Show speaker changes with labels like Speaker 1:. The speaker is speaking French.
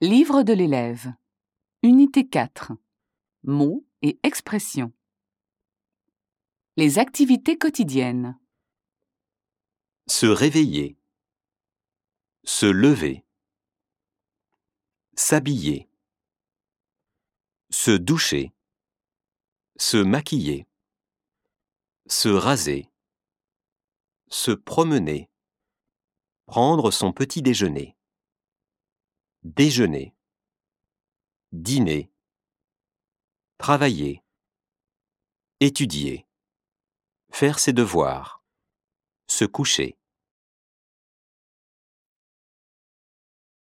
Speaker 1: Livre de l'élève. Unité 4. Mots et expressions. Les activités quotidiennes.
Speaker 2: Se réveiller. Se lever. S'habiller. Se doucher. Se maquiller. Se raser. Se promener. Prendre son petit déjeuner. Déjeuner. Dîner. Travailler. Étudier. Faire ses devoirs. Se coucher.